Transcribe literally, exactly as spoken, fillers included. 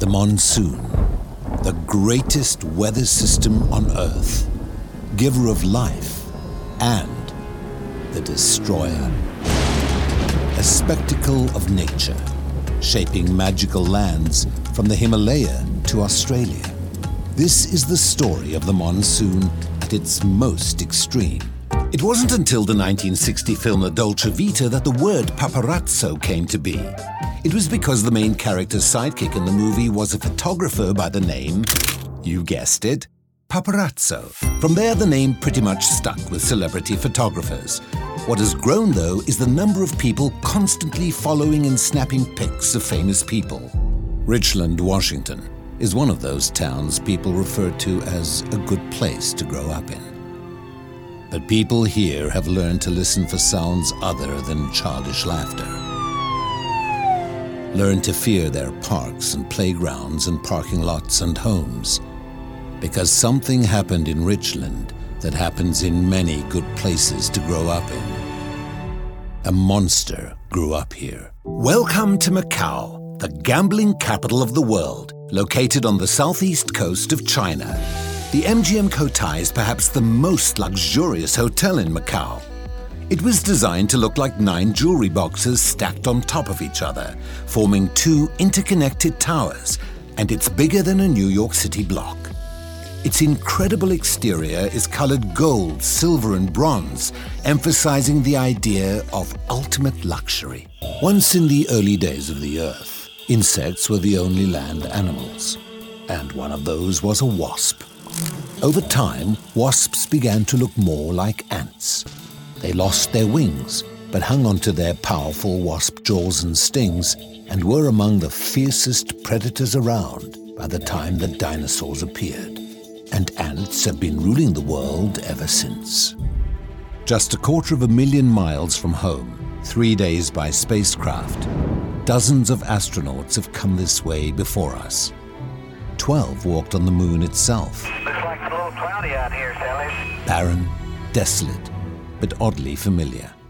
The monsoon, the greatest weather system on Earth, giver of life and the destroyer. A spectacle of nature, shaping magical lands from the Himalaya to Australia. This is the story of the monsoon at its most extreme. It wasn't until the nineteen sixty film La Dolce Vita that the word paparazzo came to be. It was because the main character's sidekick in the movie was a photographer by the name, you guessed it, paparazzo. From there, the name pretty much stuck with celebrity photographers. What has grown, though, is the number of people constantly following and snapping pics of famous people. Richland, Washington, is one of those towns people refer to as a good place to grow up in. But people here have learned to listen for sounds other than childish laughter. Learn to fear their parks and playgrounds and parking lots and homes. Because something happened in Richland that happens in many good places to grow up in. A monster grew up here. Welcome to Macau, the gambling capital of the world, located on the southeast coast of China. The M G M Cotai is perhaps the most luxurious hotel in Macau. It was designed to look like nine jewelry boxes stacked on top of each other, forming two interconnected towers, and it's bigger than a New York City block. Its incredible exterior is colored gold, silver, and bronze, emphasizing the idea of ultimate luxury. Once in the early days of the Earth, insects were the only land animals, and one of those was a wasp. Over time, wasps began to look more like ants. They lost their wings, but hung onto their powerful wasp jaws and stings, and were among the fiercest predators around by the time the dinosaurs appeared. And ants have been ruling the world ever since. Just a quarter of a million miles from home, three days by spacecraft, dozens of astronauts have come this way before us. Twelve walked on the moon itself. Looks like it's a little cloudy out here, Sally. Barren, desolate, but oddly familiar.